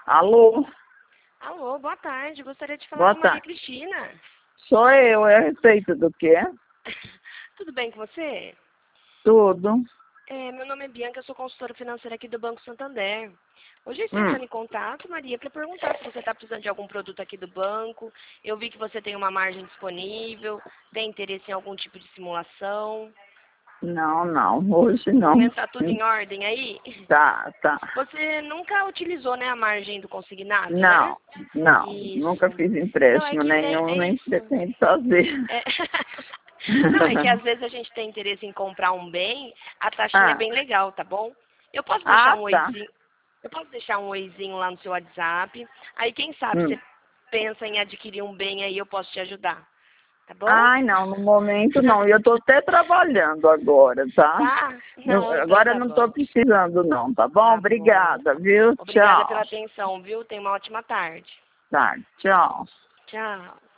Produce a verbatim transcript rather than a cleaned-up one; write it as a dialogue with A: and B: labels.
A: Alô?
B: Alô, boa tarde. Gostaria de falar
A: Boa
B: com Maria
A: tarde.
B: Cristina.
A: Sou eu, é a respeito do quê?
B: Tudo bem com você?
A: Tudo.
B: É, meu nome é Bianca, eu sou consultora financeira aqui do Banco Santander. Hoje eu estou
A: Hum.
B: entrando em contato, Maria, para perguntar se você está precisando de algum produto aqui do banco. Eu vi que você tem uma margem disponível, tem interesse em algum tipo de simulação.
A: Não, não, hoje
B: No
A: não.
B: momento está tudo em ordem aí?
A: Tá, tá.
B: Você nunca utilizou, né, a margem do consignado, né?
A: Não, não. Nunca
B: Isso.
A: fiz
B: Não, é
A: empréstimo
B: que tem,
A: nenhum,
B: é
A: nem
B: isso.
A: pretendo fazer.
B: É... Não, é que às vezes a gente tem interesse em comprar um bem, a taxinha é
A: Ah,
B: bem legal, tá bom? Eu posso deixar
A: ah,
B: um
A: tá.
B: oizinho, eu posso deixar um oizinho lá no seu WhatsApp. Aí quem sabe
A: Hum.
B: você pensa em adquirir um bem aí, eu posso te ajudar. Tá bom?
A: Ai, não, no momento não. E eu tô até trabalhando agora, tá?
B: Tá?
A: Não-
B: Não, então
A: agora eu
B: tá
A: não tô
B: bom.
A: precisando não, tá bom?
B: Tá bom.
A: Obrigada, viu?
B: Obrigada
A: Tchau.
B: pela atenção, viu? Tenha uma ótima tarde.
A: Tá, tchau.
B: Tchau.